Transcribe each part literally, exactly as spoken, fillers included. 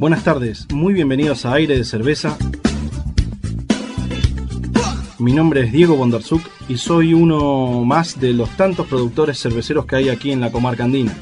Buenas tardes, muy bienvenidos a Aire de Cerveza. Mi nombre es Diego Bondarsuk y soy uno más de los tantos productores cerveceros que hay aquí en la comarca andina.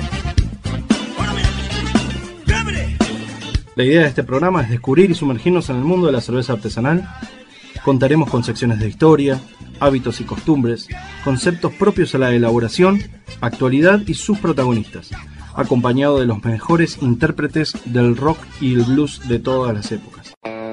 La idea de este programa es descubrir y sumergirnos en el mundo de la cerveza artesanal. Contaremos con secciones de historia, hábitos y costumbres, conceptos propios a la elaboración, actualidad y sus protagonistas, acompañado de los mejores intérpretes del rock y el blues de todas las épocas.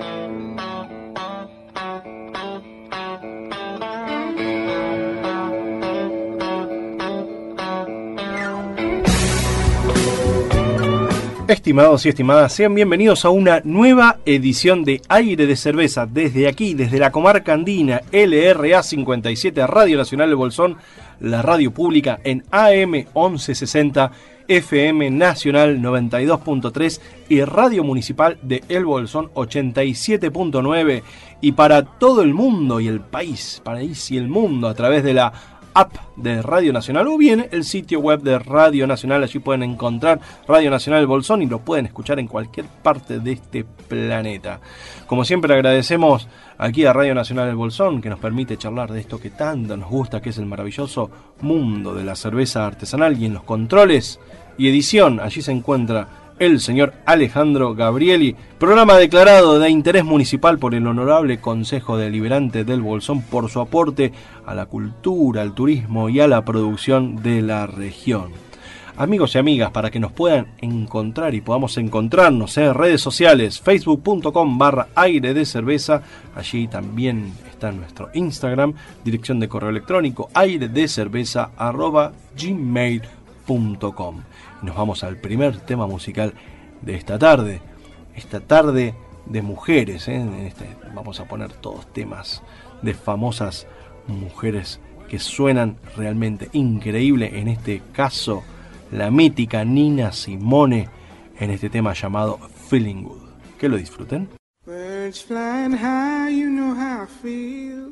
Estimados y estimadas, sean bienvenidos a una nueva edición de Aire de Cerveza, desde aquí, desde la comarca andina, L R A cincuenta y siete, Radio Nacional del Bolsón, la radio pública en A M once sesenta, F M Nacional noventa y dos punto tres y Radio Municipal de El Bolsón ochenta y siete punto nueve, y para todo el mundo y el país, país y el mundo, a través de la app de Radio Nacional o bien el sitio web de Radio Nacional. Allí pueden encontrar Radio Nacional del Bolsón y lo pueden escuchar en cualquier parte de este planeta. Como siempre, agradecemos aquí a Radio Nacional del Bolsón, que nos permite charlar de esto que tanto nos gusta, que es el maravilloso mundo de la cerveza artesanal. Y en los controles y edición, allí se encuentra el señor Alejandro Gabrieli. Programa declarado de interés municipal por el Honorable Consejo Deliberante del Bolsón por su aporte a la cultura, al turismo y a la producción de la región. Amigos y amigas, para que nos puedan encontrar y podamos encontrarnos en redes sociales, facebook punto com barra aire de cerveza, allí también está nuestro Instagram, dirección de correo electrónico aire de cerveza arroba gmail punto com. Nos vamos al primer tema musical de esta tarde, esta tarde de mujeres, ¿eh? En este, vamos a poner todos temas de famosas mujeres que suenan realmente increíble. En este caso, la mítica Nina Simone, en este tema llamado Feeling Good. Que lo disfruten. Birds flying high, you know how I feel.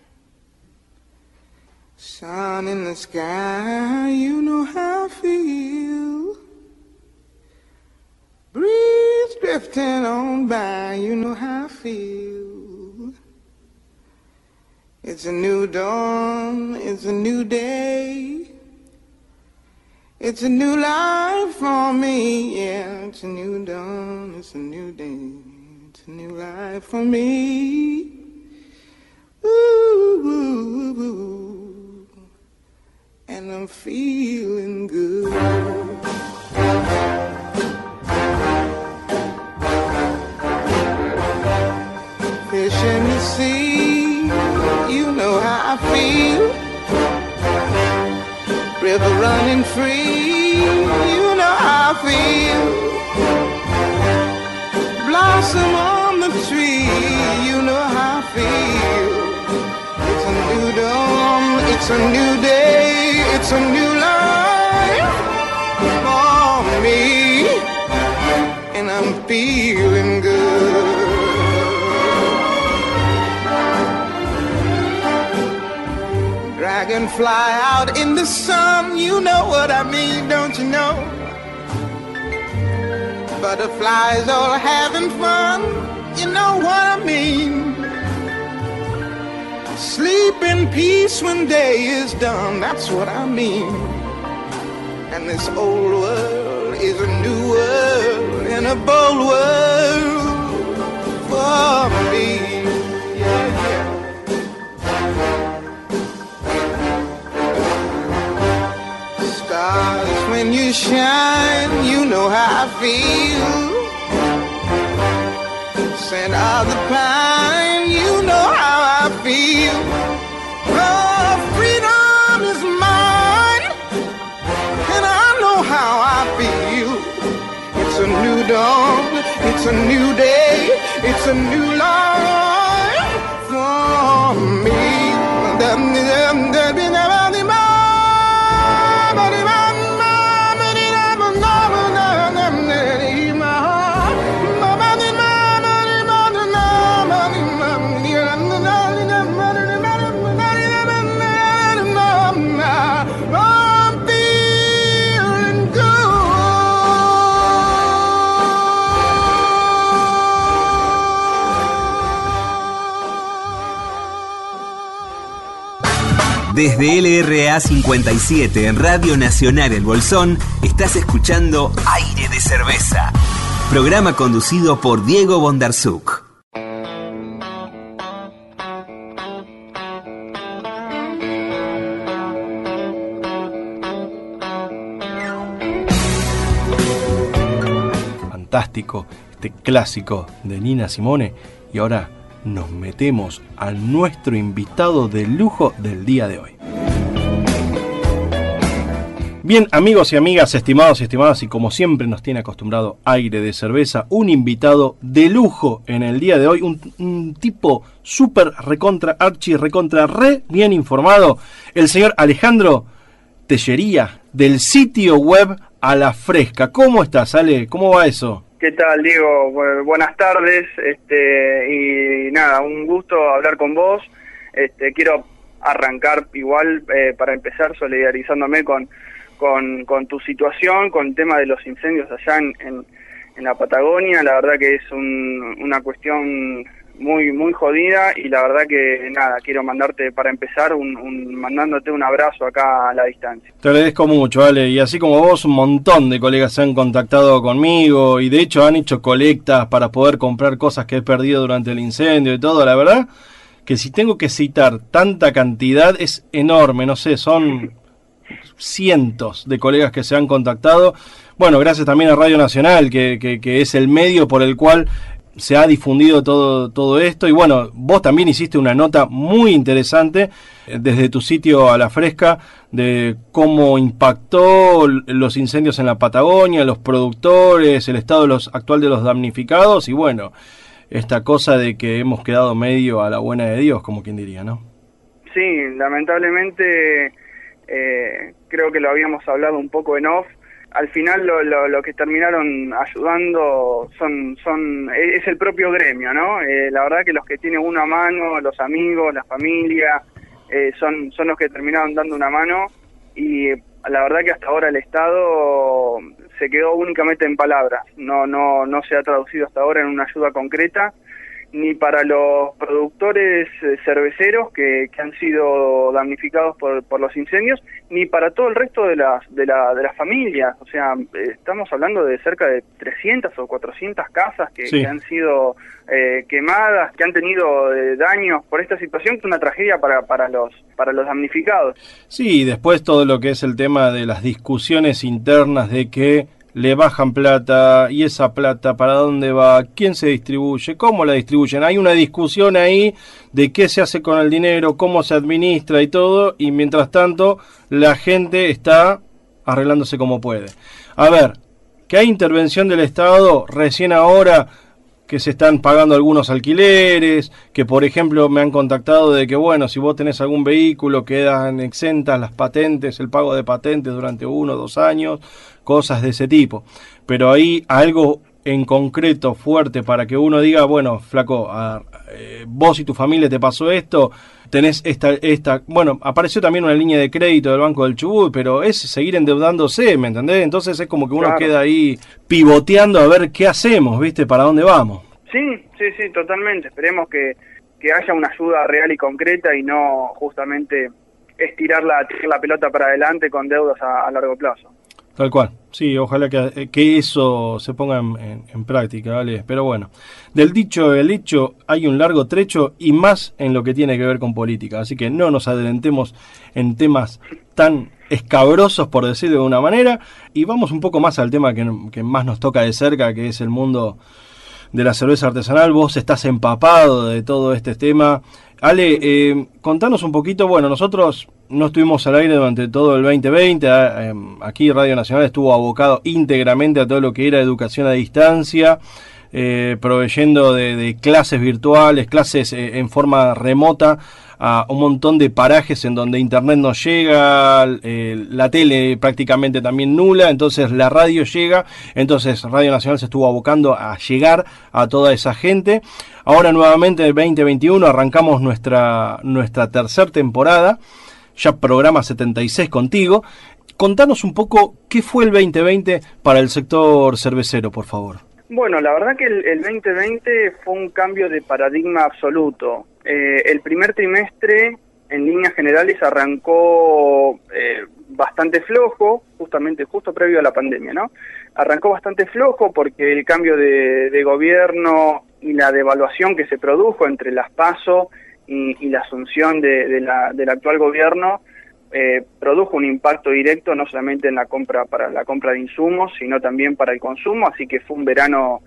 Sun in the sky, you know how I feel. Breeze drifting on by, you know how I feel. It's a new dawn, it's a new day. It's a new life for me, yeah. It's a new dawn, it's a new day. It's a new life for me. Ooh, ooh, ooh. And I'm feeling good. Fish in the sea, you know how I feel. River running free, you know how I feel. Blossom on the tree, you know how I feel. It's a new dawn, it's a new day. It's a new life for me, and I'm feeling good. Dragonfly out in the sun, you know what I mean, don't you know? Butterflies all having fun, you know what I mean? Sleep in peace when day is done, that's what I mean. And this old world is a new world, and a bold world for me. Yeah, yeah. Stars, when you shine, you know how I feel. Scent of the pine, you know how I feel. Oh, freedom is mine, and I know how I feel. It's a new dawn, it's a new day, it's a new life for me. Desde L R A cincuenta y siete en Radio Nacional El Bolsón, estás escuchando Aire de Cerveza, programa conducido por Diego Bondarsuk. Fantástico, este clásico de Nina Simone. Y ahora nos metemos a nuestro invitado de lujo del día de hoy. Bien, amigos y amigas, estimados y estimadas, y como siempre nos tiene acostumbrado Aire de Cerveza, un invitado de lujo en el día de hoy, un, un tipo súper recontra, archi recontra, re bien informado, el señor Alejandro Tellería, del sitio web A La Fresca. ¿Cómo estás, Ale? ¿Cómo va eso? ¿Qué tal, Diego? Bu- buenas tardes, este, y nada, un gusto hablar con vos. Este, quiero arrancar igual, eh, para empezar, solidarizándome con, con, con tu situación, con el tema de los incendios allá en, en, en la Patagonia. La verdad que es un, una cuestión muy muy jodida, y la verdad que nada, quiero mandarte para empezar un, un mandándote un abrazo acá a la distancia. Te agradezco mucho, Ale, y así como vos, un montón de colegas se han contactado conmigo y de hecho han hecho colectas para poder comprar cosas que he perdido durante el incendio y todo. La verdad que si tengo que citar tanta cantidad es enorme, no sé, son cientos de colegas que se han contactado. Bueno, gracias también a Radio Nacional, que, que, que es el medio por el cual se ha difundido todo todo esto. Y bueno, vos también hiciste una nota muy interesante desde tu sitio A La Fresca de cómo impactó los incendios en la Patagonia, los productores, el estado de los, actual de los damnificados, y bueno, esta cosa de que hemos quedado medio a la buena de Dios, como quien diría, ¿no? Sí, lamentablemente, eh, creo que lo habíamos hablado un poco en off. Al final lo, lo, lo que terminaron ayudando son son es el propio gremio, ¿no? Eh, la verdad que los que tienen una mano, los amigos, la familia, eh, son son los que terminaron dando una mano, y la verdad que hasta ahora el Estado se quedó únicamente en palabras. No no no se ha traducido hasta ahora en una ayuda concreta, ni para los productores eh, cerveceros que, que han sido damnificados por, por los incendios, ni para todo el resto de las de, la, de las familias. O sea, eh, estamos hablando de cerca de trescientas o cuatrocientas casas que, sí. que han sido eh, quemadas, que han tenido eh, daños por esta situación, que es una tragedia para, para, los, para los damnificados. Sí, y después todo lo que es el tema de las discusiones internas de que le bajan plata, y esa plata para dónde va, quién se distribuye, cómo la distribuyen. Hay una discusión ahí de qué se hace con el dinero, cómo se administra y todo, y mientras tanto la gente está arreglándose como puede. A ver, que hay intervención del Estado recién ahora, que se están pagando algunos alquileres, que por ejemplo me han contactado de que bueno, si vos tenés algún vehículo quedan exentas las patentes, el pago de patentes durante uno o dos años, cosas de ese tipo. Pero hay algo en concreto fuerte para que uno diga, bueno, flaco, a, eh, vos y tu familia te pasó esto, tenés esta, esta, bueno, apareció también una línea de crédito del Banco del Chubut, pero es seguir endeudándose, ¿me entendés? Entonces es como que uno claro. queda ahí pivoteando a ver qué hacemos, ¿viste? ¿Para dónde vamos? Sí, sí, sí, totalmente. Esperemos que, que haya una ayuda real y concreta, y no justamente estirar la, tirar la pelota para adelante con deudas a, a largo plazo. Tal cual, sí, ojalá que, que eso se ponga en, en, en práctica, ¿vale? Pero bueno, del dicho el hecho hay un largo trecho, y más en lo que tiene que ver con política, así que no nos adelantemos en temas tan escabrosos, por decirlo de una manera, y vamos un poco más al tema que, que más nos toca de cerca, que es el mundo de la cerveza artesanal. Vos estás empapado de todo este tema. Ale, eh, contanos un poquito. Bueno, nosotros no estuvimos al aire durante todo el veinte veinte, eh, aquí Radio Nacional estuvo abocado íntegramente a todo lo que era educación a distancia, eh, proveyendo de, de clases virtuales, clases eh, en forma remota a un montón de parajes en donde internet no llega, eh, la tele prácticamente también nula, entonces la radio llega, entonces Radio Nacional se estuvo abocando a llegar a toda esa gente. Ahora nuevamente en el veinte veintiuno arrancamos nuestra, nuestra tercera temporada, ya programa setenta y seis contigo. Contanos un poco qué fue el veinte veinte para el sector cervecero, por favor. Bueno, la verdad que el, el veinte veinte fue un cambio de paradigma absoluto. Eh, el primer trimestre en líneas generales arrancó eh, bastante flojo, justamente justo previo a la pandemia, ¿no? Arrancó bastante flojo porque el cambio de, de gobierno y la devaluación que se produjo entre las PASO y, y la asunción de, de la, del actual gobierno eh, produjo un impacto directo no solamente en la compra para la compra de insumos, sino también para el consumo, así que fue un verano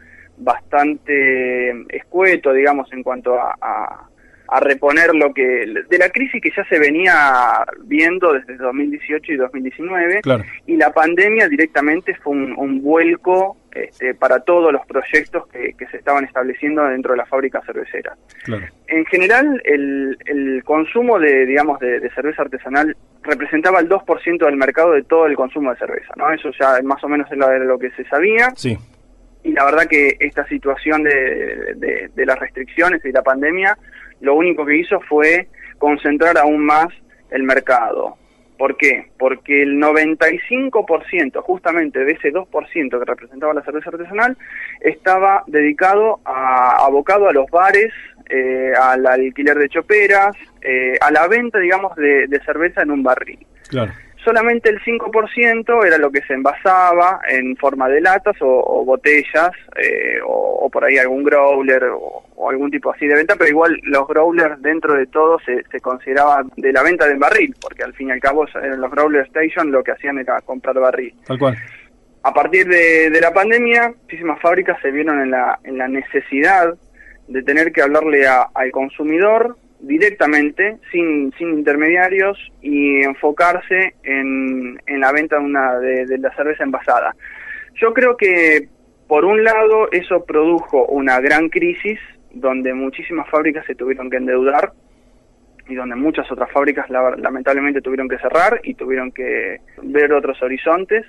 bastante escueto, digamos, en cuanto a, a a reponer lo que de la crisis que ya se venía viendo desde dos mil dieciocho y dos mil diecinueve, claro. Y la pandemia directamente fue un, un vuelco este, para todos los proyectos que, que se estaban estableciendo dentro de la fábrica cervecera. Claro. En general, el, el consumo de, digamos, de, de cerveza artesanal representaba el dos por ciento del mercado de todo el consumo de cerveza, ¿no? Eso ya más o menos era lo que se sabía. Sí. Y la verdad que esta situación de, de, de las restricciones y la pandemia lo único que hizo fue concentrar aún más el mercado. ¿Por qué? Porque el noventa y cinco por ciento justamente de ese dos por ciento que representaba la cerveza artesanal estaba dedicado a abocado a los bares, eh, al alquiler de choperas, eh, a la venta, digamos, de, de cerveza en un barril. Claro. Solamente el cinco por ciento era lo que se envasaba en forma de latas o, o botellas, eh, o, o por ahí algún growler o, o algún tipo así de venta, pero igual los growlers dentro de todo se, se consideraban de la venta del barril, porque al fin y al cabo eran los growler station lo que hacían era comprar barril. Tal cual. A partir de, de la pandemia, muchísimas fábricas se vieron en la, en la necesidad de tener que hablarle a, al consumidor directamente, sin sin intermediarios, y enfocarse en, en la venta de, una, de, de la cerveza envasada. Yo creo que, por un lado, eso produjo una gran crisis, donde muchísimas fábricas se tuvieron que endeudar, y donde muchas otras fábricas la, lamentablemente tuvieron que cerrar y tuvieron que ver otros horizontes,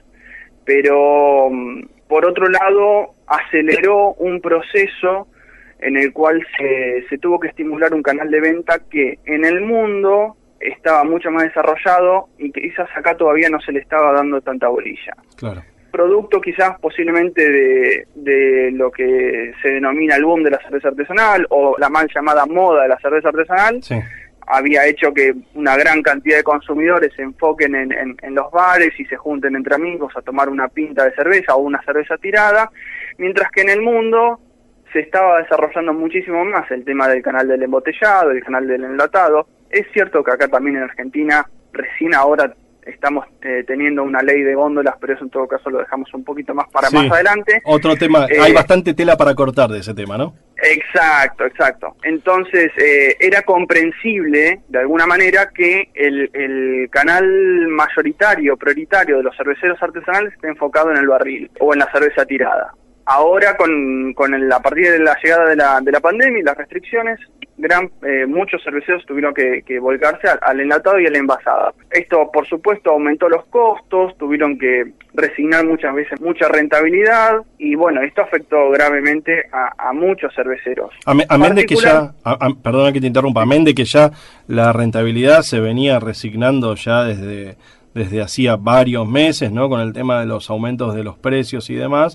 pero, por otro lado, aceleró un proceso en el cual se, se tuvo que estimular un canal de venta que en el mundo estaba mucho más desarrollado y que quizás acá todavía no se le estaba dando tanta bolilla. Claro. Producto quizás posiblemente de, de lo que se denomina el boom de la cerveza artesanal o la mal llamada moda de la cerveza artesanal, Sí. había hecho que una gran cantidad de consumidores se enfoquen en, en, en los bares y se junten entre amigos a tomar una pinta de cerveza o una cerveza tirada, mientras que en el mundo se estaba desarrollando muchísimo más el tema del canal del embotellado, el canal del enlatado. Es cierto que acá también en Argentina recién ahora estamos eh, teniendo una ley de góndolas, pero eso en todo caso lo dejamos un poquito más para Sí. más adelante. Otro tema, Eh, hay bastante tela para cortar de ese tema, ¿no? Exacto, exacto. Entonces, eh, era comprensible, de alguna manera, que el, el canal mayoritario, prioritario de los cerveceros artesanales esté enfocado en el barril o en la cerveza tirada. Ahora, con, con el, a partir de la llegada de la, de la pandemia y las restricciones, gran eh, muchos cerveceros tuvieron que, que volcarse al, al enlatado y al envasado. Esto, por supuesto, aumentó los costos, tuvieron que resignar muchas veces mucha rentabilidad, y bueno, esto afectó gravemente a, a muchos cerveceros. Amén de que Particular- ya, a- a- perdona que te interrumpa, amén de que ya la rentabilidad se venía resignando ya desde, desde hacía varios meses, ¿no? Con el tema de los aumentos de los precios y demás,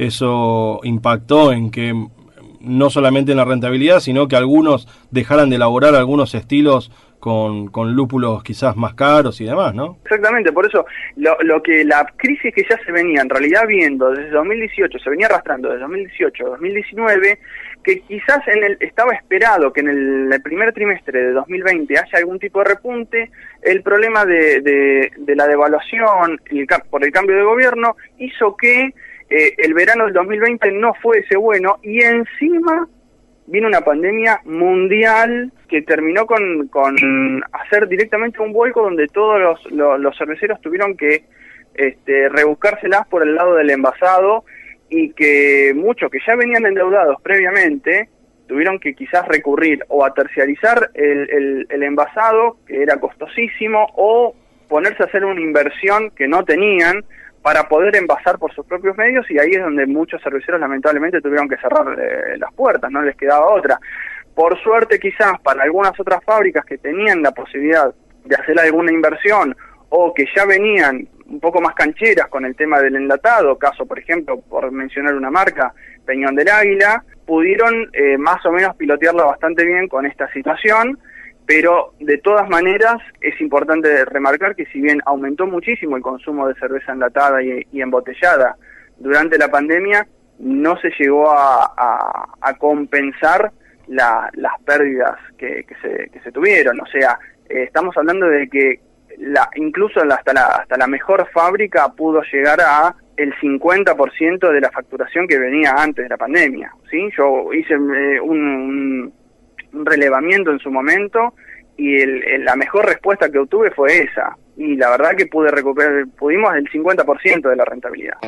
eso impactó en que no solamente en la rentabilidad, sino que algunos dejaran de elaborar algunos estilos con, con lúpulos quizás más caros y demás, ¿no? Exactamente, por eso lo, lo que la crisis que ya se venía en realidad viendo desde dos mil dieciocho, se venía arrastrando desde dos mil dieciocho a dos mil diecinueve, que quizás en el estaba esperado que en el, el primer trimestre de dos mil veinte haya algún tipo de repunte. El problema de, de, de la devaluación el, por el cambio de gobierno hizo que eh, el verano del dos mil veinte no fuese bueno, y encima vino una pandemia mundial que terminó con, con hacer directamente un vuelco donde todos los, los, los cerveceros tuvieron que este, rebuscárselas por el lado del envasado, y que muchos que ya venían endeudados previamente tuvieron que quizás recurrir o a terciarizar el, el, el envasado, que era costosísimo, o ponerse a hacer una inversión que no tenían para poder envasar por sus propios medios, y ahí es donde muchos cerveceros lamentablemente tuvieron que cerrar eh, las puertas, no les quedaba otra. Por suerte quizás para algunas otras fábricas que tenían la posibilidad de hacer alguna inversión o que ya venían un poco más cancheras con el tema del enlatado, caso por ejemplo, por mencionar una marca, Peñón del Águila, pudieron eh, más o menos pilotearla bastante bien con esta situación, pero de todas maneras es importante remarcar que si bien aumentó muchísimo el consumo de cerveza enlatada y, y embotellada durante la pandemia, no se llegó a, a, a compensar la, las pérdidas que, que, se, que se tuvieron. O sea, eh, estamos hablando de que la, incluso hasta la, hasta la mejor fábrica pudo llegar a el cincuenta por ciento de la facturación que venía antes de la pandemia, ¿sí? Yo hice eh, un, un, un relevamiento en su momento y el, el, la mejor respuesta que obtuve fue esa, y la verdad que pude recuperar, pudimos el cincuenta por ciento de la rentabilidad.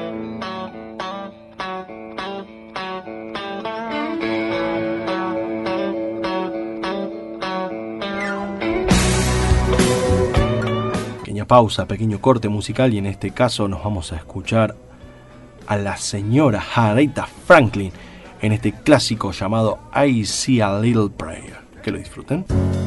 Pequeña pausa, pequeño corte musical, y en este caso nos vamos a escuchar a la señora Aretha Franklin en este clásico llamado I See a Little Prayer. Que lo disfruten.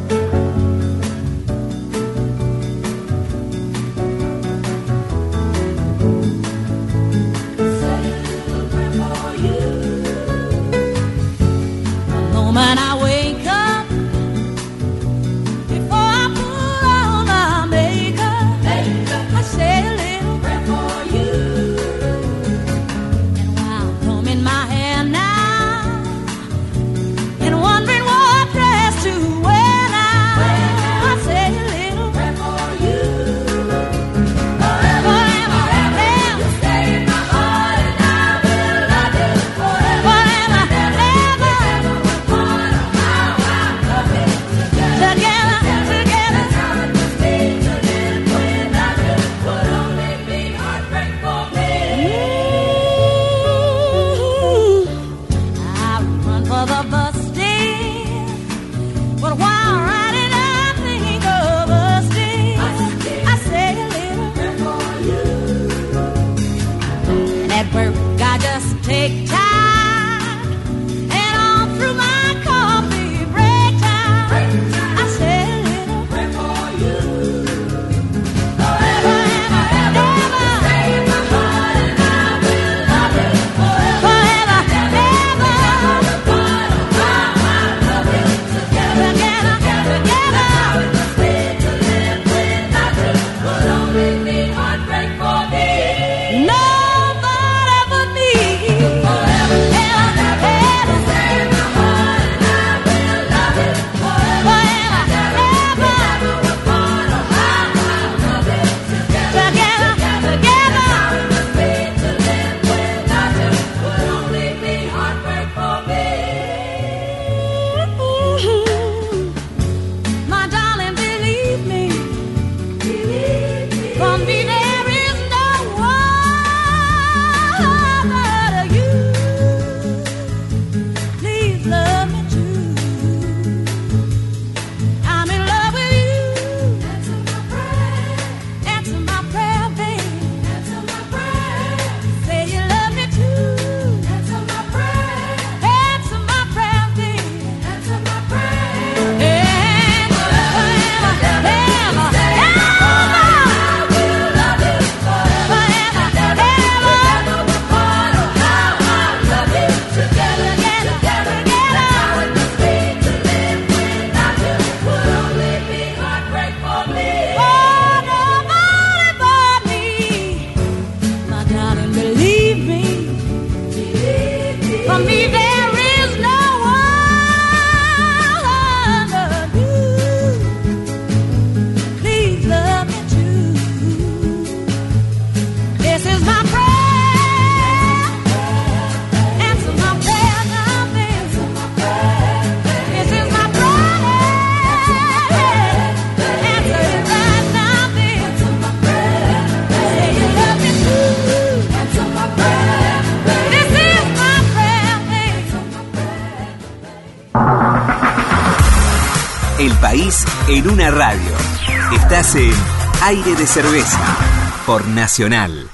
El país en una radio. Estás en Aire de Cerveza por Nacional.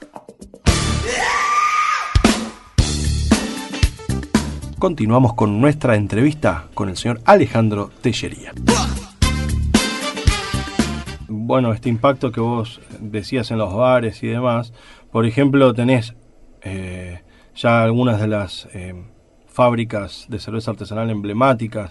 Continuamos con nuestra entrevista con el señor Alejandro Tellería. Bueno, este impacto que vos decías en los bares y demás, por ejemplo, tenés eh, ya algunas de las eh, fábricas de cerveza artesanal emblemáticas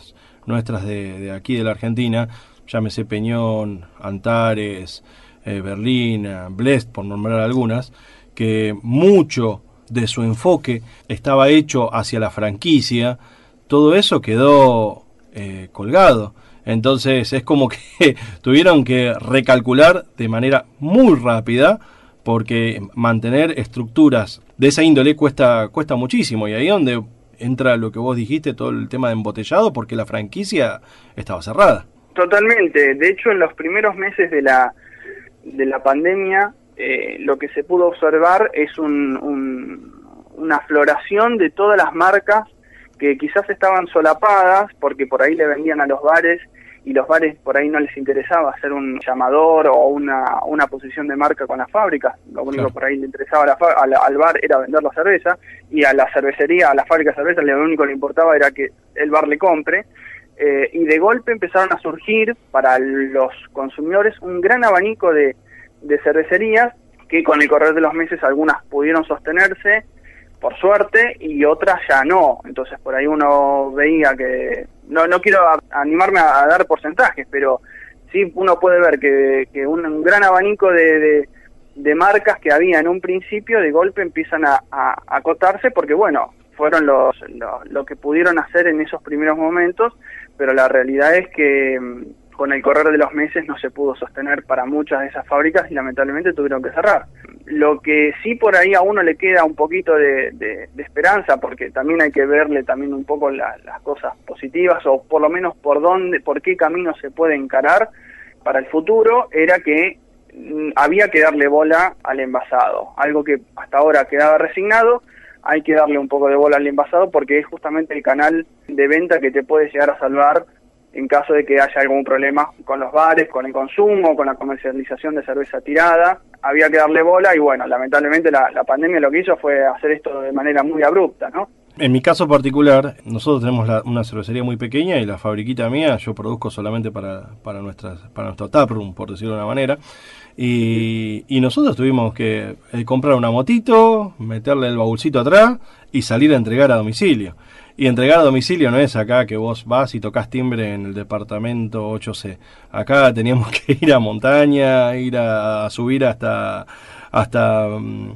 nuestras de, de aquí de la Argentina, llámese Peñón, Antares, eh, Berlina, Blest, por nombrar algunas, que mucho de su enfoque estaba hecho hacia la franquicia, todo eso quedó eh, colgado. Entonces es como que tuvieron que recalcular de manera muy rápida, porque mantener estructuras de esa índole cuesta cuesta muchísimo, y ahí es donde entra lo que vos dijiste, todo el tema de embotellado, porque la franquicia estaba cerrada. Totalmente. De hecho, en los primeros meses de la de la pandemia, eh, lo que se pudo observar es un, un, una floración de todas las marcas que quizás estaban solapadas, porque por ahí le vendían a los bares, y los bares por ahí no les interesaba hacer un llamador o una, una posición de marca con las fábricas. Lo único claro. por ahí le interesaba a la, a la, al bar era vender la cerveza, y a la cervecería, a la fábrica de cerveza, lo único que le importaba era que el bar le compre. Eh, y de golpe empezaron a surgir para los consumidores un gran abanico de, de cervecerías que con el correr de los meses algunas pudieron sostenerse, por suerte, y otras ya no. Entonces por ahí uno veía que, no no quiero a, animarme a, a dar porcentajes, pero sí uno puede ver que, que un, un gran abanico de, de, de marcas que había en un principio de golpe empiezan a, a, a acotarse, porque bueno, fueron los, lo, lo que pudieron hacer en esos primeros momentos, pero la realidad es que con el correr de los meses no se pudo sostener para muchas de esas fábricas y lamentablemente tuvieron que cerrar. Lo que sí por ahí a uno le queda un poquito de, de, de esperanza, porque también hay que verle también un poco la, las cosas positivas, o por lo menos por dónde, por qué camino se puede encarar para el futuro, era que mm, había que darle bola al envasado, algo que hasta ahora quedaba resignado. Hay que darle un poco de bola al envasado porque es justamente el canal de venta que te puede llegar a salvar en caso de que haya algún problema con los bares, con el consumo, con la comercialización de cerveza tirada. Había que darle bola y bueno, lamentablemente la, la pandemia lo que hizo fue hacer esto de manera muy abrupta, ¿no? En mi caso particular, nosotros tenemos la, una cervecería muy pequeña y la fabriquita mía, yo produzco solamente para, para, nuestras, para nuestro taproom, por decirlo de una manera. Y, y nosotros tuvimos que eh, comprar una motito, meterle el baúlcito atrás y salir a entregar a domicilio. Y entregar a domicilio no es acá que vos vas y tocas timbre en el departamento ocho C. Acá teníamos que ir a montaña, ir a, a subir hasta hasta um,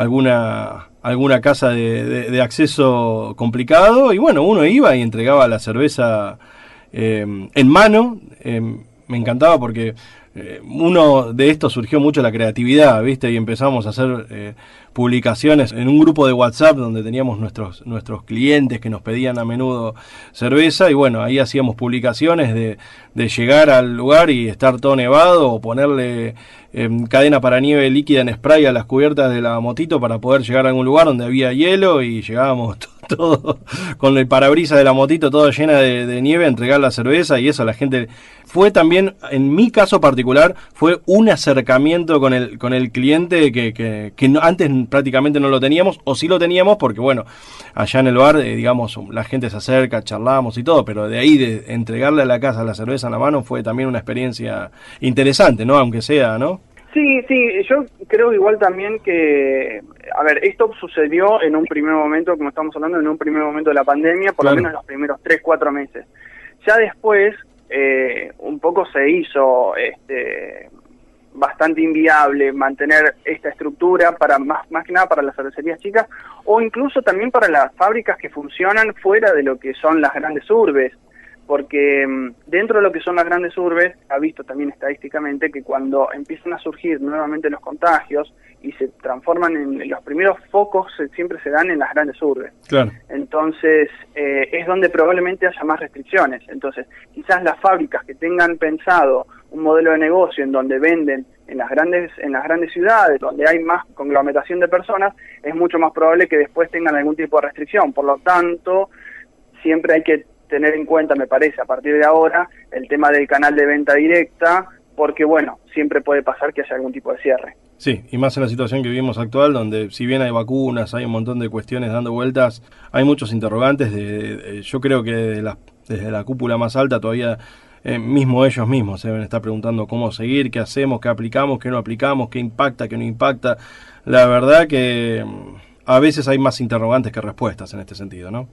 alguna alguna casa de, de, de acceso complicado. Y bueno, uno iba y entregaba la cerveza eh, en mano. Eh, me encantaba porque eh, uno de estos surgió mucho la creatividad, ¿viste? Y empezamos a hacer eh, publicaciones en un grupo de WhatsApp donde teníamos nuestros nuestros clientes que nos pedían a menudo cerveza, y bueno, ahí hacíamos publicaciones de, de llegar al lugar y estar todo nevado, o ponerle eh, cadena para nieve líquida en spray a las cubiertas de la motito para poder llegar a algún lugar donde había hielo, y llegábamos todo, todo con el parabrisas de la motito todo llena de, de nieve a entregar la cerveza. Y eso la gente fue también, en mi caso particular, fue un acercamiento con el con el cliente que, que, que no, antes prácticamente no lo teníamos, o sí lo teníamos porque bueno, allá en el bar, eh, digamos, la gente se acerca, charlamos y todo, pero de ahí de entregarle a la casa la cerveza en la mano fue también una experiencia interesante, ¿no? Aunque sea, ¿no? Sí, sí, yo creo igual también que, a ver, esto sucedió en un primer momento, como estamos hablando, en un primer momento de la pandemia, por claro. lo menos los primeros tres, cuatro meses. Ya después, eh, un poco se hizo este bastante inviable mantener esta estructura para más, más que nada para las cervecerías chicas, o incluso también para las fábricas que funcionan fuera de lo que son las grandes urbes, porque dentro de lo que son las grandes urbes, ha visto también estadísticamente que cuando empiezan a surgir nuevamente los contagios y se transforman en los primeros focos, se, siempre se dan en las grandes urbes. Claro. Entonces, eh, es donde probablemente haya más restricciones. Entonces, quizás las fábricas que tengan pensado un modelo de negocio en donde venden en las grandes en las grandes ciudades, donde hay más conglomeración de personas, es mucho más probable que después tengan algún tipo de restricción. Por lo tanto, siempre hay que tener en cuenta, me parece, a partir de ahora, el tema del canal de venta directa, porque bueno, siempre puede pasar que haya algún tipo de cierre. Sí, y más en la situación que vivimos actual, donde si bien hay vacunas, hay un montón de cuestiones dando vueltas, hay muchos interrogantes. De, de, de, yo creo que desde la, desde la cúpula más alta todavía, eh, mismo ellos mismos se deben estar preguntando cómo seguir, qué hacemos, qué aplicamos, qué no aplicamos, qué impacta, qué no impacta. La verdad que a veces hay más interrogantes que respuestas en este sentido, ¿no?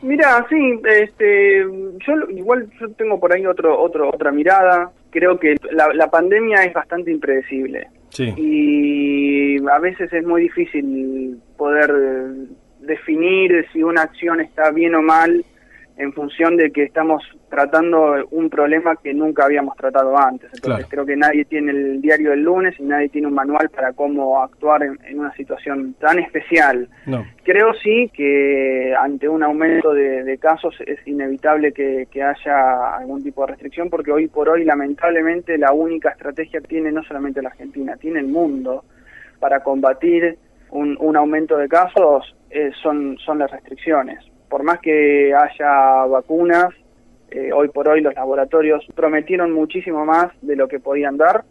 Mira, sí, este, yo igual yo tengo por ahí otro, otro, otra mirada. Creo que la, la pandemia es bastante impredecible. Sí. Y a veces es muy difícil poder definir si una acción está bien o mal en función de que estamos tratando un problema que nunca habíamos tratado antes. Entonces, claro, creo que nadie tiene el diario del lunes y nadie tiene un manual para cómo actuar en, en una situación tan especial. No. Creo sí que ante un aumento de, de casos es inevitable que, que haya algún tipo de restricción, porque hoy por hoy, lamentablemente, la única estrategia que tiene no solamente la Argentina, tiene el mundo para combatir un, un aumento de casos, eh, son, son las restricciones. Por más que haya vacunas, eh, hoy por hoy los laboratorios prometieron muchísimo más de lo que podían dar,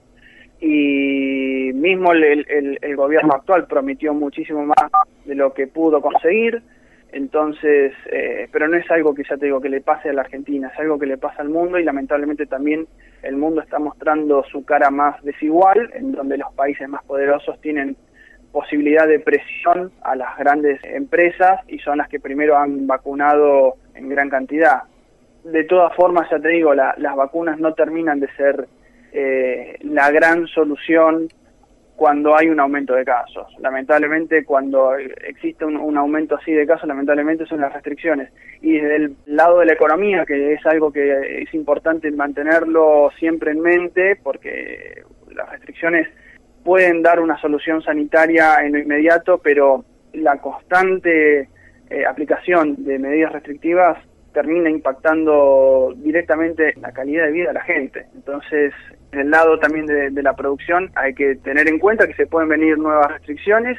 y mismo el, el, el gobierno actual prometió muchísimo más de lo que pudo conseguir. Entonces, eh, pero no es algo que ya te digo que le pase a la Argentina, es algo que le pasa al mundo, y lamentablemente también el mundo está mostrando su cara más desigual, en donde los países más poderosos tienen posibilidad de presión a las grandes empresas y son las que primero han vacunado en gran cantidad. De todas formas, ya te digo, la, las vacunas no terminan de ser eh, la gran solución cuando hay un aumento de casos. Lamentablemente, cuando existe un, un aumento así de casos, lamentablemente son las restricciones. Y desde el lado de la economía, que es algo que es importante mantenerlo siempre en mente, porque las restricciones pueden dar una solución sanitaria en lo inmediato, pero la constante eh, aplicación de medidas restrictivas termina impactando directamente la calidad de vida de la gente. Entonces, del lado también de, de la producción, hay que tener en cuenta que se pueden venir nuevas restricciones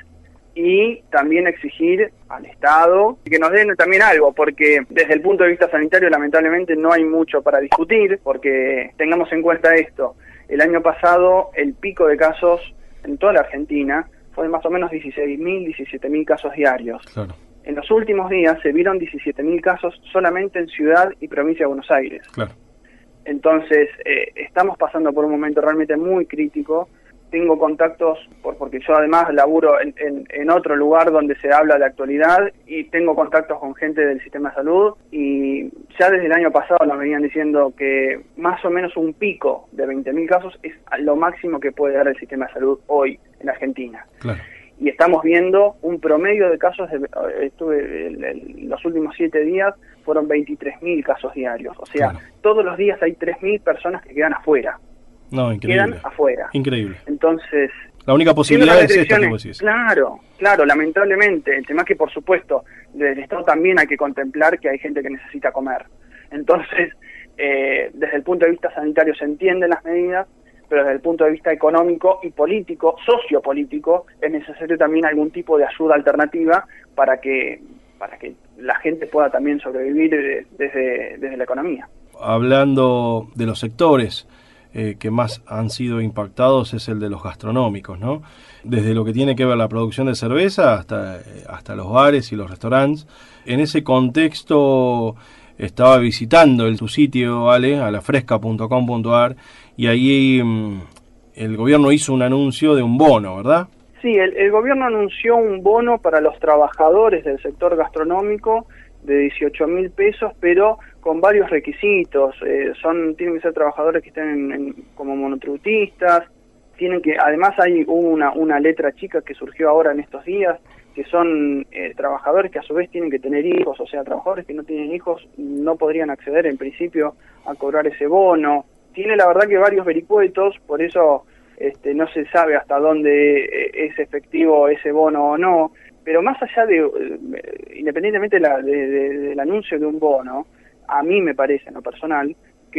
y también exigir al Estado que nos den también algo, porque desde el punto de vista sanitario lamentablemente no hay mucho para discutir, porque tengamos en cuenta esto. El año pasado el pico de casos en toda la Argentina fue de más o menos dieciséis mil, diecisiete mil casos diarios. Claro. En los últimos días se vieron diecisiete mil casos solamente en Ciudad y Provincia de Buenos Aires. Claro. Entonces, eh, estamos pasando por un momento realmente muy crítico. Tengo contactos, por, porque yo además laburo en, en, en otro lugar donde se habla de actualidad, y tengo contactos con gente del sistema de salud, y ya desde el año pasado nos venían diciendo que más o menos un pico de veinte mil casos es lo máximo que puede dar el sistema de salud hoy en Argentina. Claro. Y estamos viendo un promedio de casos, de, estuve el, el, los últimos siete días fueron veintitrés mil casos diarios, o sea, claro, todos los días hay tres mil personas que quedan afuera. No, increíble. Quedan afuera. Increíble. Entonces, la única posibilidad es esta que vos decís. Claro, claro, lamentablemente. El tema es que, por supuesto, desde el Estado también hay que contemplar que hay gente que necesita comer. Entonces, eh, desde el punto de vista sanitario se entienden las medidas, pero desde el punto de vista económico y político, sociopolítico, es necesario también algún tipo de ayuda alternativa para que para que la gente pueda también sobrevivir desde, desde la economía. Hablando de los sectores eh, que más han sido impactados, es el de los gastronómicos, ¿no? Desde lo que tiene que ver la producción de cerveza hasta, hasta los bares y los restaurantes. En ese contexto estaba visitando el, tu sitio, Ale, a la fresca punto com punto a r, y ahí mmm, el gobierno hizo un anuncio de un bono, ¿verdad? Sí, el, el gobierno anunció un bono para los trabajadores del sector gastronómico de dieciocho mil pesos, pero con varios requisitos. Eh, son tienen que ser trabajadores que estén en, en, como monotributistas, tienen que, además hay una, una letra chica que surgió ahora en estos días, que son eh, trabajadores que a su vez tienen que tener hijos, o sea, trabajadores que no tienen hijos no podrían acceder en principio a cobrar ese bono. Tiene la verdad que varios vericuetos, por eso este, no se sabe hasta dónde es efectivo ese bono o no, pero más allá de, eh, independientemente de la, de, de, del anuncio de un bono, a mí me parece, en lo personal,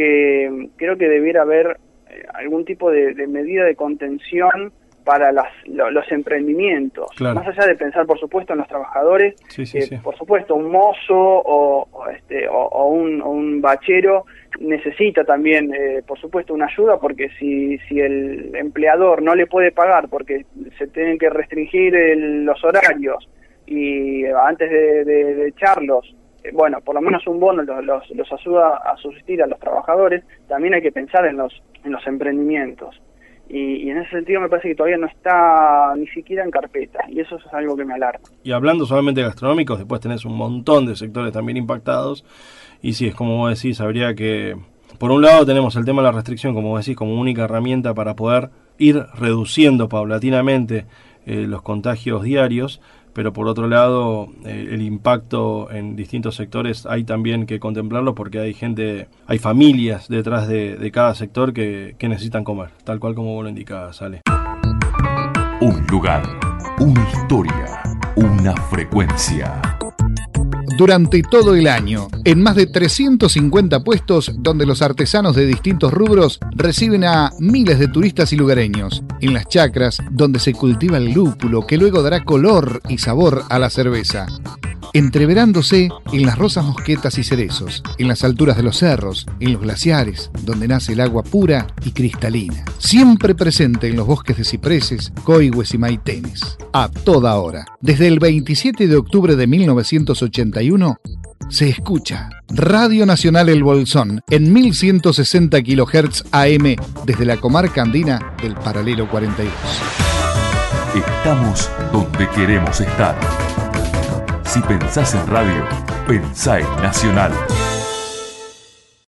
que creo que debiera haber eh, algún tipo de, de medida de contención para las, lo, los emprendimientos, claro, más allá de pensar, por supuesto, en los trabajadores, sí, sí, eh, sí. por supuesto, un mozo o, o, este, o, o, un, o un bachero necesita también, eh, por supuesto, una ayuda, porque si, si el empleador no le puede pagar porque se tienen que restringir el, los horarios y antes de, de, de echarlos, eh, bueno, por lo menos un bono los, los, los ayuda a subsistir a los trabajadores. También hay que pensar en los, en los emprendimientos. Y, y en ese sentido me parece que todavía no está ni siquiera en carpeta, y eso es algo que me alarma. Y hablando solamente de gastronómicos, después tenés un montón de sectores también impactados, y sí, es como vos decís, habría que... Por un lado tenemos el tema de la restricción, como vos decís, como única herramienta para poder ir reduciendo paulatinamente eh, los contagios diarios, pero por otro lado eh, el impacto en distintos sectores hay también que contemplarlo, porque hay gente, hay familias detrás de, de cada sector que, que necesitan comer, tal cual como vos lo indicabas, Ale. Un lugar, una historia, una frecuencia. Durante todo el año, en más de trescientos cincuenta puestos donde los artesanos de distintos rubros reciben a miles de turistas y lugareños. En las chacras, donde se cultiva el lúpulo que luego dará color y sabor a la cerveza. Entreverándose en las rosas mosquetas y cerezos, en las alturas de los cerros, en los glaciares, donde nace el agua pura y cristalina. Siempre presente en los bosques de cipreses, coigües y maitenes. A toda hora. Desde el veintisiete de octubre de mil novecientos ochenta y uno, se escucha Radio Nacional El Bolsón en mil ciento sesenta kilohertz A M desde la comarca andina del paralelo cuarenta y dos. Estamos donde queremos estar. Si pensás en radio, pensá en Nacional.